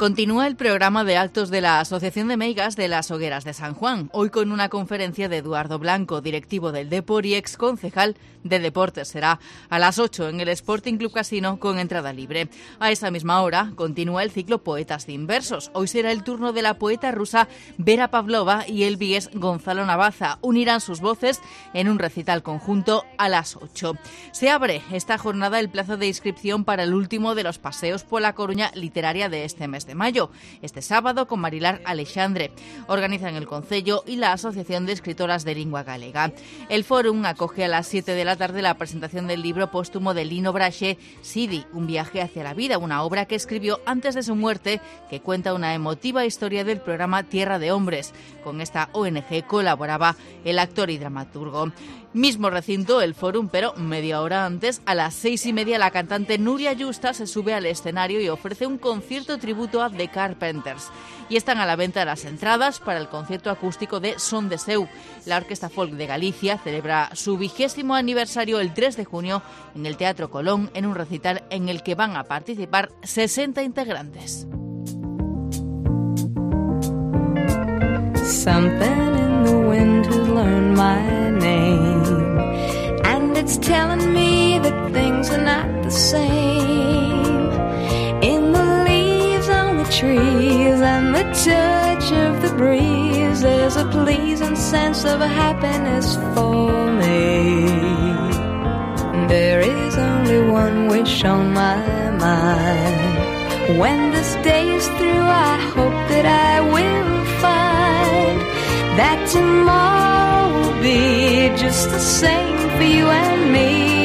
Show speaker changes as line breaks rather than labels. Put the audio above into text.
Continúa el programa de actos de la Asociación de Meigas de las Hogueras de San Juan, hoy con una conferencia de Eduardo Blanco, directivo del Depor y exconcejal de Deportes. Será a las 8 en el Sporting Club Casino con entrada libre. A esa misma hora continúa el ciclo Poetas sin Versos. Hoy será el turno de la poeta rusa Vera Pavlova y el vigués Gonzalo Navaza. Unirán sus voces en un recital conjunto a las 8. Se abre esta jornada el plazo de inscripción para el último de los paseos por la Coruña literaria de este mes de mayo, este sábado con Marilar Alexandre. Organizan el Concello y la Asociación de Escritoras de Lingua Galega. El Fórum acoge a las 7 de la tarde la presentación del libro póstumo de Lino Braxe, Sidi, un viaje hacia la vida, una obra que escribió antes de su muerte, que cuenta una emotiva historia del programa Tierra de Hombres. Con esta ONG colaboraba el actor y dramaturgo. Mismo recinto, el Fórum, pero media hora antes, a las 6:30, la cantante Nuria Justa se sube al escenario y ofrece un concierto tributo a The Carpenters. Y están a la venta las entradas para el concierto acústico de Son de Seu. La Orquesta Folk de Galicia celebra su 20º aniversario el 3 de junio en el Teatro Colón, en un recital en el que van a participar 60 integrantes.
Something in the wind has learned my name, and it's telling me that things are not the same. In the leaves on the trees and the touch of the breeze, there's a pleasing sense of happiness for me. There is only one wish on my mind. When this day is through, I hope that I will find that tomorrow will be just the same for you and me.